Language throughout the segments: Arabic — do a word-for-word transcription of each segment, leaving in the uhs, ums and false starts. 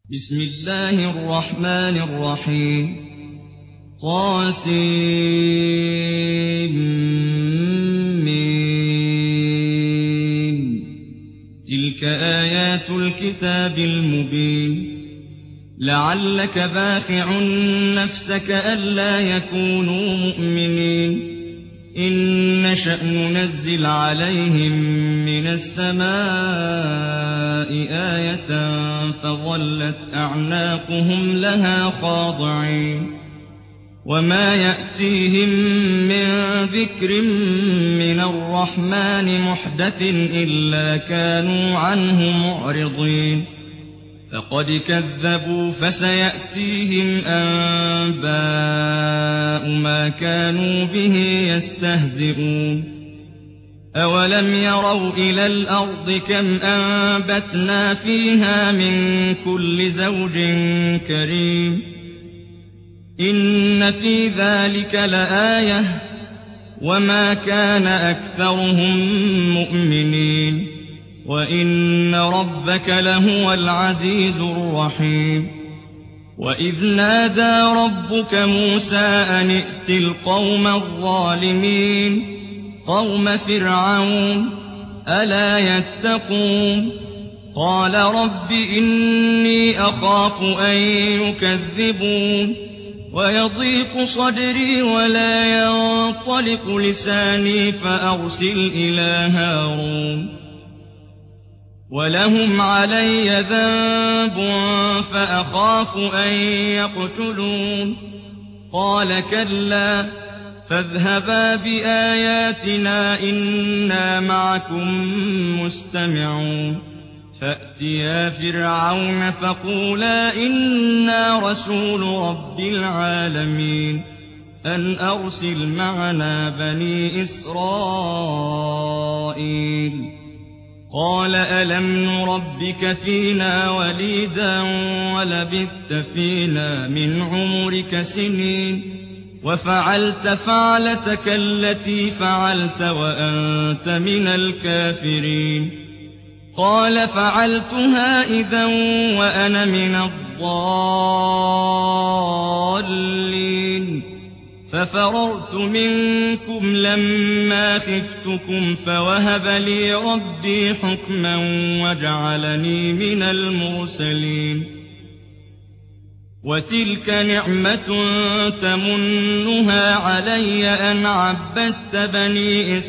بسم الله الرحمن الرحيم طاسم تلك آيات الكتاب المبين لعلك باخع نفسك ألا يكونوا مؤمنين إن نشأ ننزل عليهم من السماء آية فظلت أعناقهم لها خاضعين وما يأتيهم من ذكر من الرحمن محدث إلا كانوا عنه معرضين فقد كذبوا فسيأتيهم أنباء ما كانوا به يستهزئون أولم يروا إلى الأرض كم أنبتنا فيها من كل زوج كريم إن في ذلك لآية وما كان أكثرهم مؤمنين وإن ربك لهو العزيز الرحيم وإذ نادى ربك موسى أن ائت القوم الظالمين قوم فرعون ألا يتقون قال رب إني أخاف أن يكذبون ويضيق صدري ولا ينطلق لساني فأرسل إلى هارون ولهم علي ذنب فأخاف أن يقتلون قال كلا فاذهبا بآياتنا إنا معكم مستمعون فأتيا فرعون فقولا إنا رسول رب العالمين أن أرسل معنا بني إسرائيل قال ألم نربك فينا وليدا ولبثت فينا من عمرك سنين وفعلت فعلتك التي فعلت وأنت من الكافرين قال فعلتها إذا وأنا من الضالين ففررت منكم لما خفتكم فوهب لي ربي حكما وجعلني من المرسلين وتلك نعمة تمنها علي أن عبدت بني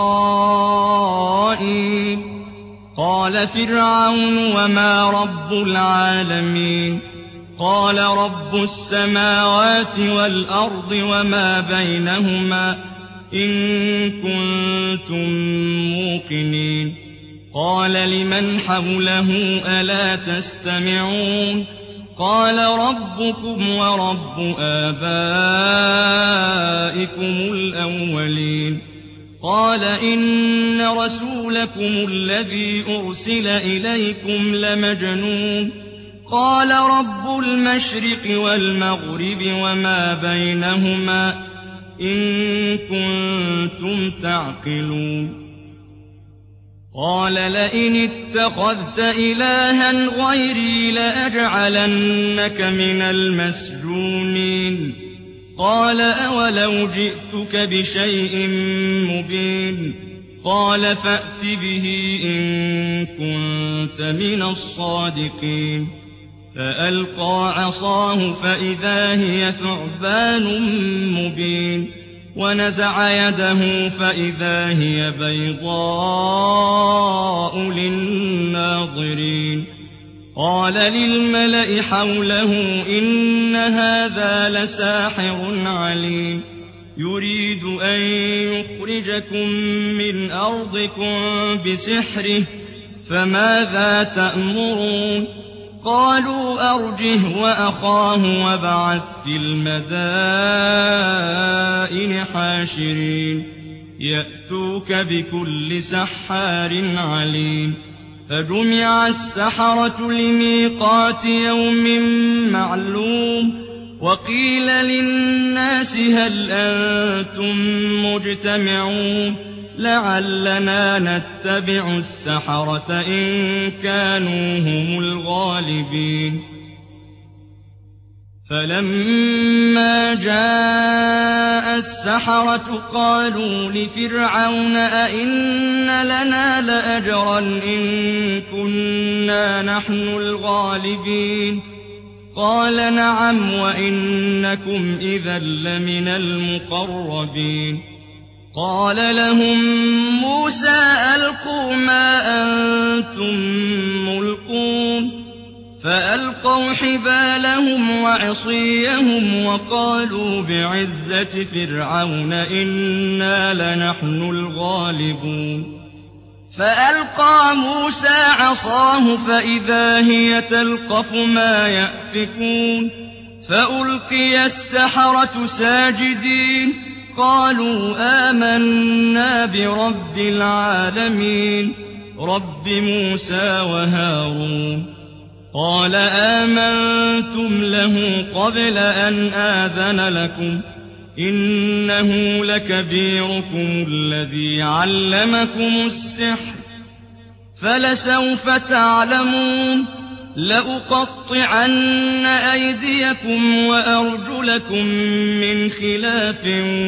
إسرائيل قال فرعون وما رب العالمين قال رب السماوات والأرض وما بينهما إن كنتم موقنين قال لمن حوله ألا تستمعون قال ربكم ورب آبائكم الأولين قال إن رسولكم الذي أرسل إليكم لمجنون قال رب المشرق والمغرب وما بينهما إن كنتم تعقلون قال لئن اتخذت إلها غيري لأجعلنك من المسجونين قال أولو جئتك بشيء مبين قال فأت به إن كنت من الصادقين فألقى عصاه فإذا هي ثعبان مبين ونزع يده فإذا هي بيضاء للناظرين قال للملأ حوله إن هذا لساحر عليم يريد أن يخرجكم من أرضكم بسحره فماذا تأمرون قالوا أرجه وأخاه وابعث في المدائن حاشرين يأتوك بكل سحار عليم فجمع السحرة لميقات يوم معلوم وقيل للناس هل أنتم مجتمعون لعلنا نتبع السحرة إن كانوا هم الغالبين فلما جاء السحرة قالوا لفرعون أئن لنا لأجرا إن كنا نحن الغالبين قال نعم وإنكم إذا لمن المقربين قال لهم موسى ألقوا ما أنتم ملقون فألقوا حبالهم وعصيهم وقالوا بعزة فرعون إنا لنحن الغالبون فألقى موسى عصاه فإذا هي تلقف ما يأفكون فألقي السحرة ساجدين قالوا آمنا برب العالمين رب موسى وهارون قال آمنتم له قبل أن آذن لكم إنه لكبيركم الذي علمكم السحر فلسوف تعلمون لأقطعن أيديكم وأرجلكم من خلاف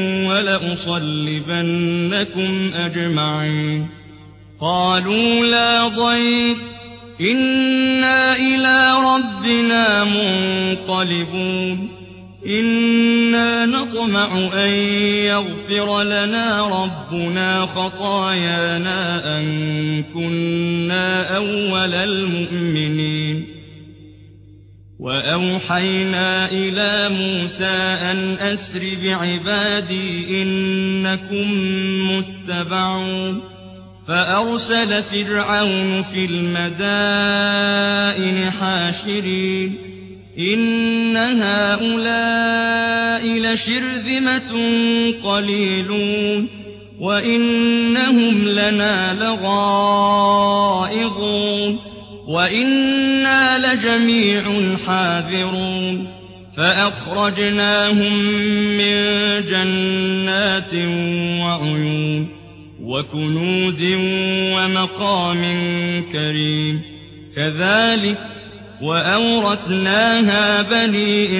ولأصلبنكم أجمعين قالوا لا ضير إنا إلى ربنا منقلبون إنا نطمع أن يغفر لنا ربنا خطايانا أن كنا أول المؤمنين وأوحينا إلى موسى أن أسر بعبادي إنكم متبعون فأرسل فرعون في المدائن حاشرين إن هؤلاء لشرذمة قليلون وإنهم لنا لغائظون وإنا لجميع حاذرون فأخرجناهم من جنات وعيون وكنوز ومقام كريم كذلك وأورثناها بني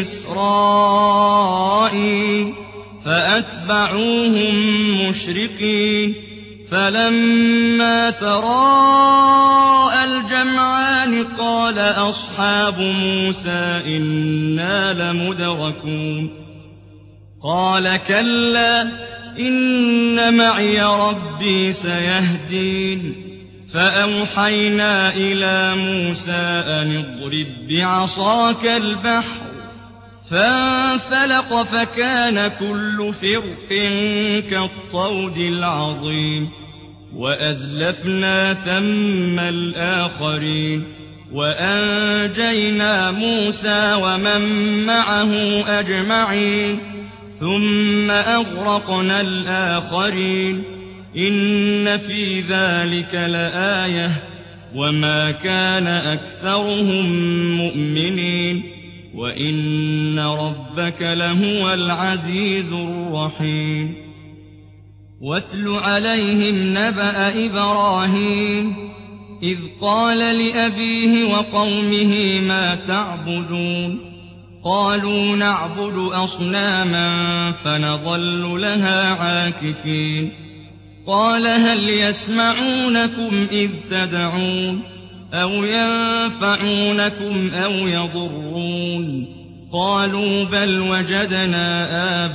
إسرائيل فأتبعوهم مشرقين فلما تراءى الجمعان قال أصحاب موسى إنا لمدركون قال كلا إن معي ربي سيهدين فأوحينا إلى موسى أن اضرب بعصاك البحر فانفلق فكان كل فرق كالطود العظيم وأزلفنا ثم الآخرين وأنجينا موسى ومن معه أجمعين ثم أغرقنا الآخرين إن في ذلك لآية وما كان أكثرهم مؤمنين وإن ربك لهو العزيز الرحيم واتل عليهم نبأ إبراهيم إذ قال لأبيه وقومه ما تعبدون قالوا نعبد أصناما فنظل لها عاكفين قال هل يسمعونكم إذ تدعون أو ينفعونكم أو يضرون قالوا بل وجدنا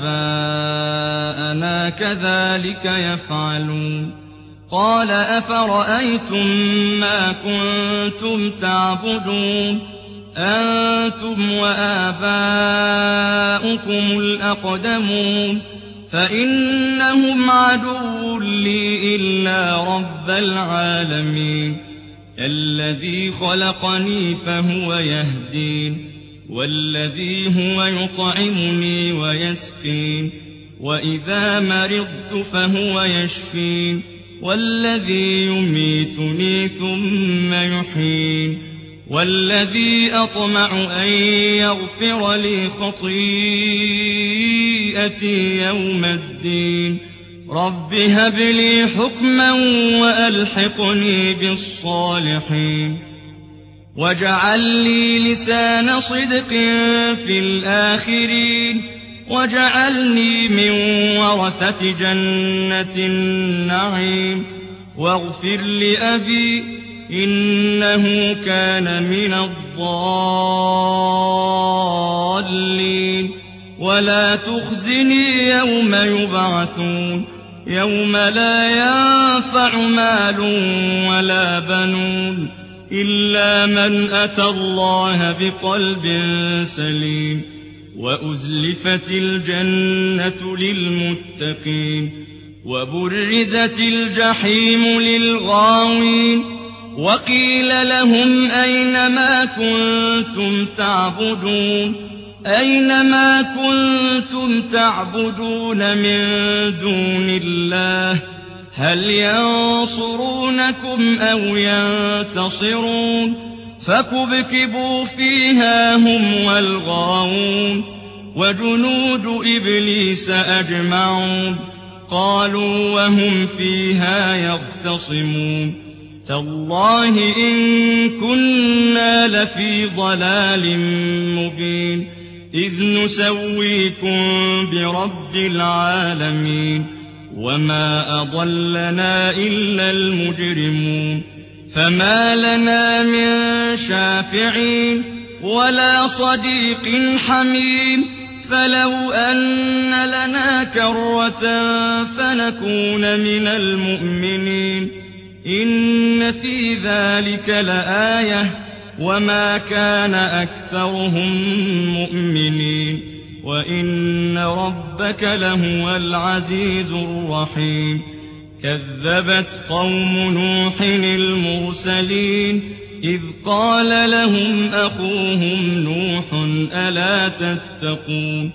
آباءنا كذلك يفعلون قال أفرأيتم ما كنتم تعبدون أنتم وآباؤكم الأقدمون فإنهم عدو لي إلا رب العالمين الذي خلقني فهو يهدين والذي هو يطعمني ويسقين وإذا مرضت فهو يشفين والذي يميتني ثم يحيين والذي أطمع أن يغفر لي خطيئتي يوم الدين رب هب لي حكما وألحقني بالصالحين واجعل لي لسان صدق في الآخرين واجعلني من ورثة جنة النعيم واغفر لأبي إنه كان من الضالين ولا تخزني يوم يبعثون يوم لا ينفع مال ولا بنون إلا من أتى الله بقلب سليم وأزلفت الجنة للمتقين وبرزت الجحيم للغاوين وقيل لهم أين ما كنتم تعبدون أين ما كنتم تعبدون من دون الله هل ينصرونكم أو ينتصرون فكبكبوا فيها هم والغاوون وجنود إبليس أجمعون قالوا وهم فيها يختصمون تالله إن كنا لفي ضلال مبين إذ نسويكم برب العالمين وما أضلنا إلا المجرمون فما لنا من شافعين ولا صديق حميم فلو أن لنا كرة فنكون من المؤمنين إن في ذلك لآية وما كان أكثرهم مؤمنين وإن ربك لهو العزيز الرحيم كذبت قوم نوح المرسلين إذ قال لهم أخوهم نوح ألا تتقون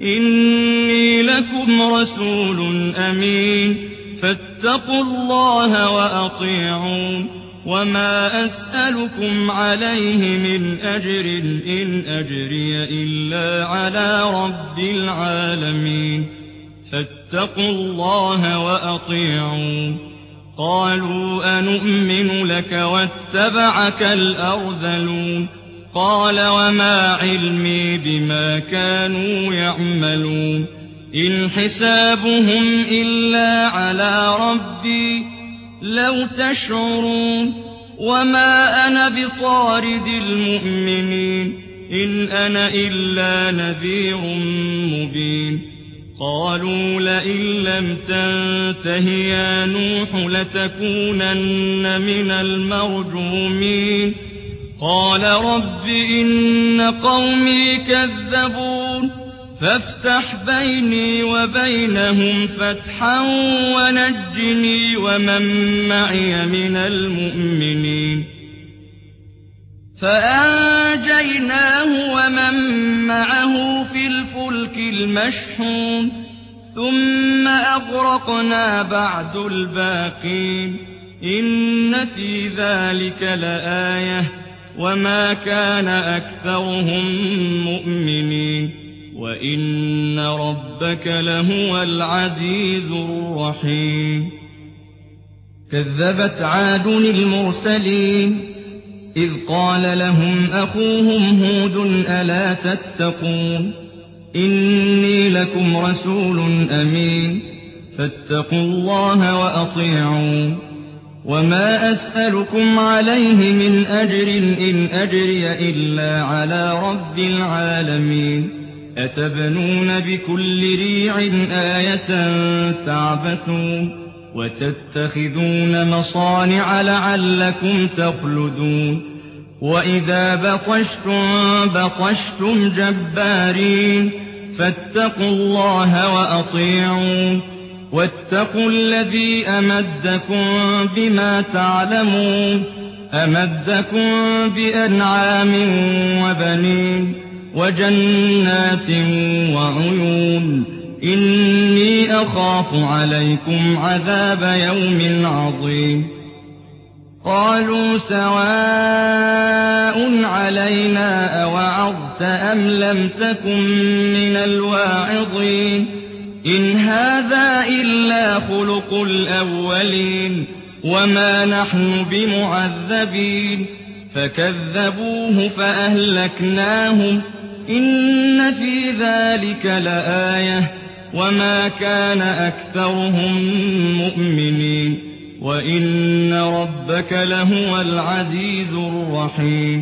إني لكم رسول أمين فاتقوا الله وأطيعون وما أسألكم عليه من أجر إن أجري إلا على رب العالمين فاتقوا الله وأطيعون قالوا أنؤمن لك واتبعك الأرذلون قال وما علمي بما كانوا يعملون إن حسابهم إلا على ربي لو تشعرون وما أنا بطارد المؤمنين إن أنا إلا نذير مبين قالوا لئن لم تنته يا نوح لتكونن من المرجومين قال رب إن قومي كذبون فافتح بيني وبينهم فتحا ونجني ومن معي من المؤمنين فأنجيناه ومن معه في الفلك المشحون ثم أغرقنا بعد الباقين إن في ذلك لآية وما كان أكثرهم مؤمنين وإن ربك لهو العزيز الرحيم كذبت عاد المرسلين إذ قال لهم أخوهم هود ألا تتقون إني لكم رسول أمين فاتقوا الله وأطيعون وما أسألكم عليه من أجر إن أجري إلا على رب العالمين أتبنون بكل ريع آية تعبثون وتتخذون مصانع لعلكم تخلدون وإذا بطشتم بطشتم جبارين فاتقوا الله وأطيعون واتقوا الذي أمدكم بما تعلمون أمدكم بأنعام وبنين وجنات وعيون إني أخاف عليكم عذاب يوم عظيم قالوا سواء علينا أوعظت أم لم تكن من الواعظين إن هذا إلا خلق الأولين وما نحن بمعذبين فكذبوه فأهلكناهم إن في ذلك لآية وما كان أكثرهم مؤمنين وإن ربك لهو العزيز الرحيم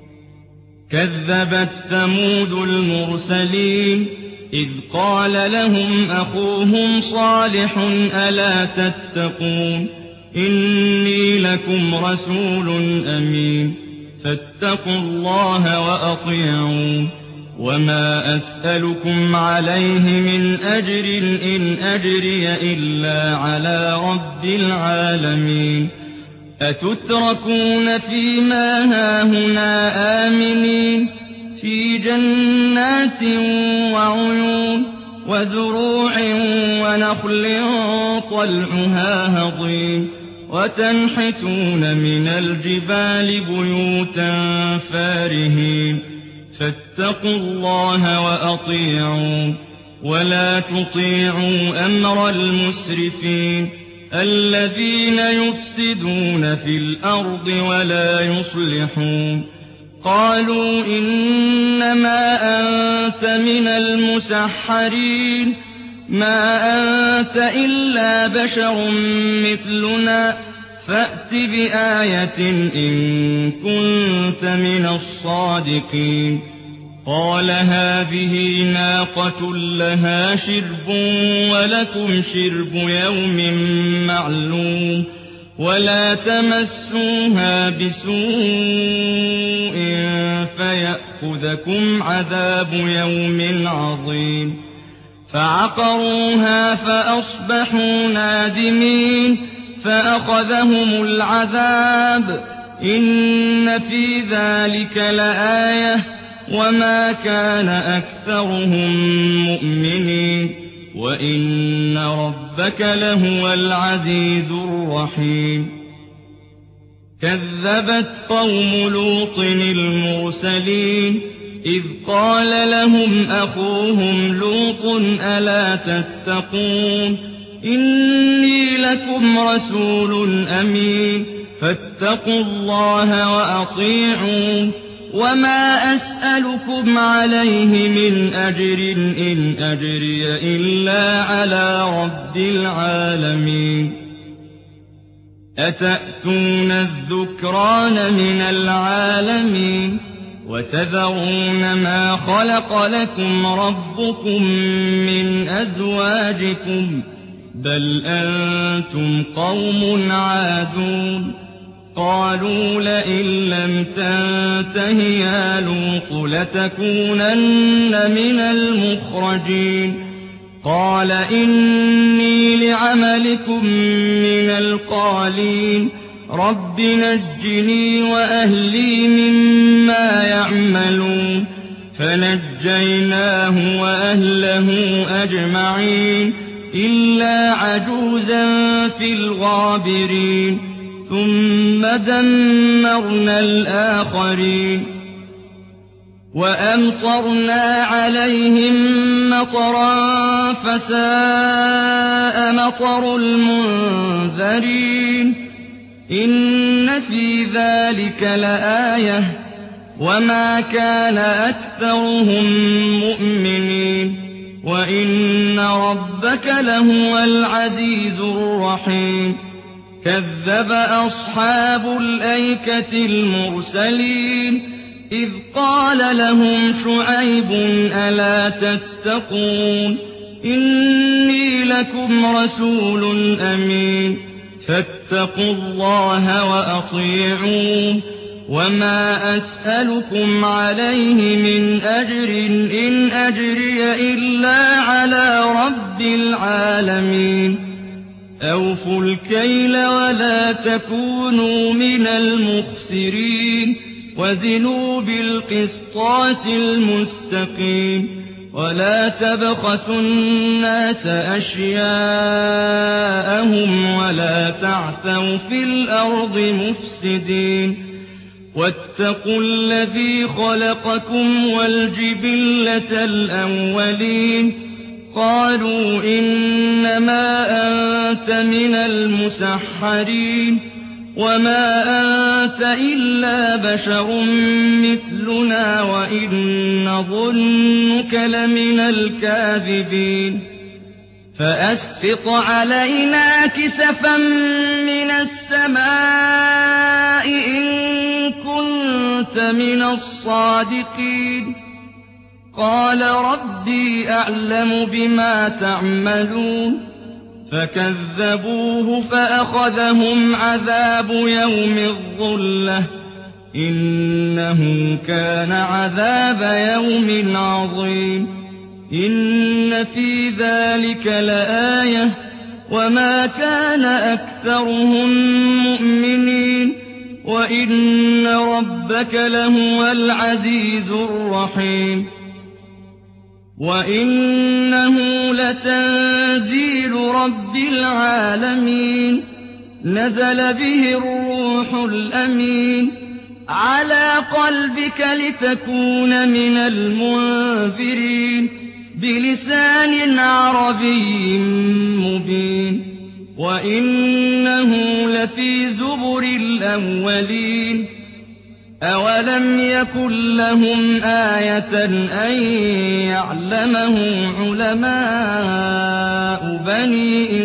كذبت ثمود المرسلين إذ قال لهم أخوهم صالح ألا تتقون إني لكم رسول أمين فاتقوا الله وأطيعون وما أسألكم عليه من أجر إن أجري إلا على رب العالمين أتتركون فيما هاهنا آمنين في جنات وعيون وزروع ونخل طلعها هضيم وتنحتون من الجبال بيوتا فارهين فاتقوا الله وأطيعون ولا تطيعوا أمر المسرفين الذين يفسدون في الأرض ولا يصلحون قالوا إنما أنت من المسحرين ما أنت إلا بشر مثلنا فأت بآية إن كنت من الصادقين قال هذه ناقة لها شرب ولكم شرب يوم معلوم ولا تمسوها بسوء فيأخذكم عذاب يوم عظيم فعقروها فأصبحوا نادمين فأخذهم العذاب إن في ذلك لآية وما كان أكثرهم مؤمنين وإن ربك لهو العزيز الرحيم كذبت قوم لوط المرسلين إذ قال لهم أخوهم لوط ألا تتقون إني لكم رسول أمين فاتقوا الله وأطيعون وما أسألكم عليه من أجر إن أجري إلا على رب العالمين أتأتون الذكران من العالمين وتذرون ما خلق لكم ربكم من أزواجكم بل أنتم قوم عادون قالوا لئن لم تنته يا لوط لتكونن من المخرجين قال إني لعملكم من القالين رب نجني وأهلي مما يعملون فنجيناه وأهله أجمعين إلا عجوزا في الغابرين ثم دمرنا الآخرين وأمطرنا عليهم مطرا فساء مطر المنذرين إن في ذلك لآية وما كان أكثرهم مؤمنين وإن ربك لهو العزيز الرحيم كذب أصحاب الأيكة المرسلين إذ قال لهم شعيب ألا تتقون إني لكم رسول أمين فاتقوا الله وأطيعون وما أسألكم عليه من أجر إن أجري إلا على رب العالمين أوفوا الكيل ولا تكونوا من المخسرين وزنوا بالقسطاس المستقيم ولا تبخسوا الناس أشياءهم ولا تعثوا في الأرض مفسدين واتقوا الذي خلقكم والجبلة الأولين قالوا إنما أنت من المسحرين وما أنت إلا بشر مثلنا وإن نظنك لمن الكاذبين فأسقط علينا كسفا من السماء إن كنت من الصادقين قال ربي أعلم بما تعملون فكذبوه فأخذهم عذاب يوم الظلة إنه كان عذاب يوم عظيم إن في ذلك لآية وما كان أكثرهم مؤمنين وإن ربك لهو العزيز الرحيم وإنه لتنزيل رب العالمين نزل به الروح الأمين على قلبك لتكون من المنذرين بلسان عربي مبين وإنه لفي زبر الأولين أولم يكن لهم آية أن يعلمه علماء بني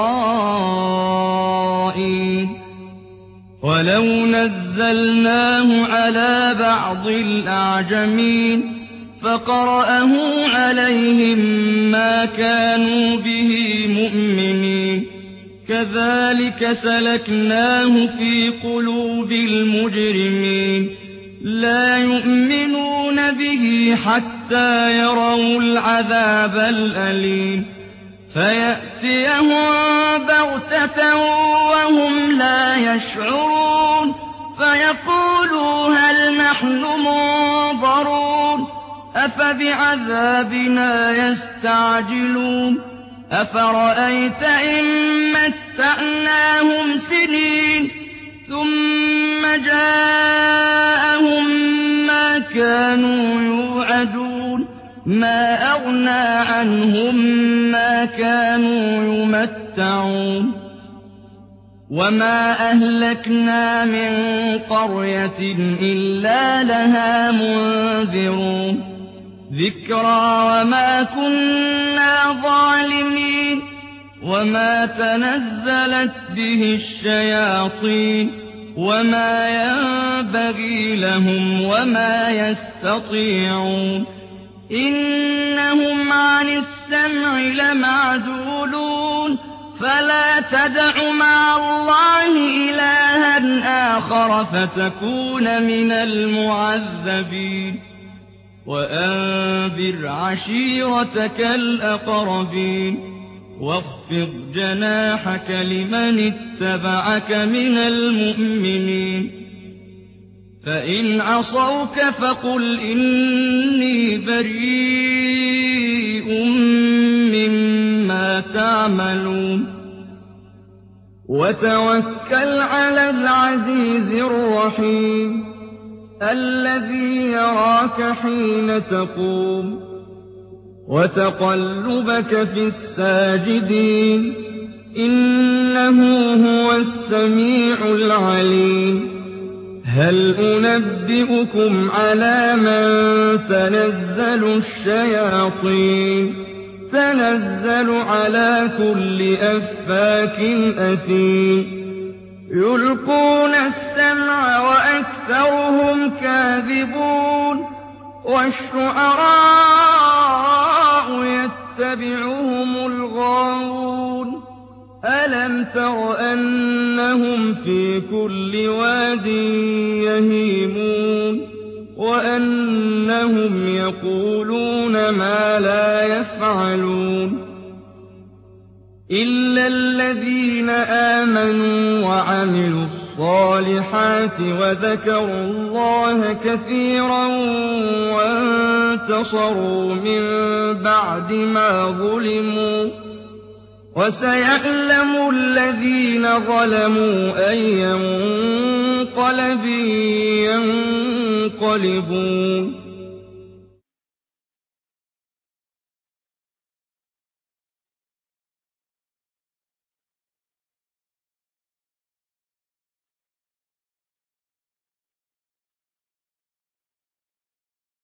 إسرائيل ولو نزلناه على بعض الأعجمين فقرأه عليهم ما كانوا به مؤمنين كذلك سلكناه في قلوب المجرمين لا يؤمنون به حتى يروا العذاب الأليم فيأتيهم بغتة وهم لا يشعرون فيقولوا هل نحن منظرون أفبعذابنا يستعجلون أفرأيت إن متعناهم سنين ثم جاءهم ما كانوا يوعدون ما أغنى عنهم ما كانوا يمتعون وما أهلكنا من قرية إلا لها منذرون ذكرى وما كنا ظالمين وما تنزلت به الشياطين وما ينبغي لهم وما يستطيعون إنهم عن السمع لمعزولون فلا تدع مع الله إلها آخر فتكون من المعذبين وأنذر عشيرتك الأقربين واخفض جناحك لمن اتبعك من المؤمنين فإن عصوك فقل إني بريء مما تعملون وتوكل على العزيز الرحيم الذي يراك حين تقوم وتقلبك في الساجدين إنه هو السميع العليم هل أنبئكم على من تنزل الشياطين تنزل على كل أفاك أثيم يلقون السمع وأكثرهم كاذبون والشعراء يتبعهم الغاوون ألم تر أنهم في كل واد يهيمون وأنهم يقولون ما لا يفعلون إلا الذين آمنوا وعملوا الصالحات وذكروا الله كثيرا وانتصروا من بعد ما ظلموا وسيعلم الذين ظلموا أي منقلب ينقلبون